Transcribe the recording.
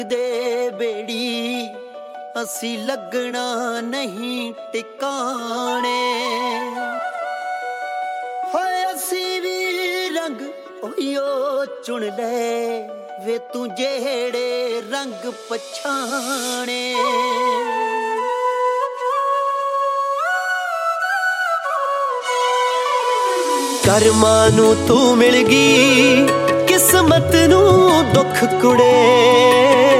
ਦੇ ਬੇੜੀ ਅਸੀਂ ਲੱਗਣਾ ਨਹੀਂ ਟਿਕਾਣੇ ਹੋਏ ਅਸੀਂ ਵੀ ਰੰਗ ਉਹੀਓ ਚੁਣ ਲੈ ਵੇ ਤੂੰ ਜਿਹੜੇ ਰੰਗ ਪਛਾਣੇ ਕਰਮਾਂ ਨੂੰ ਤੂੰ ਮਿਲ ਗਈ ਕਿਸਮਤ ਨੂੰ ਦੁੱਖ ਕੁੜੇ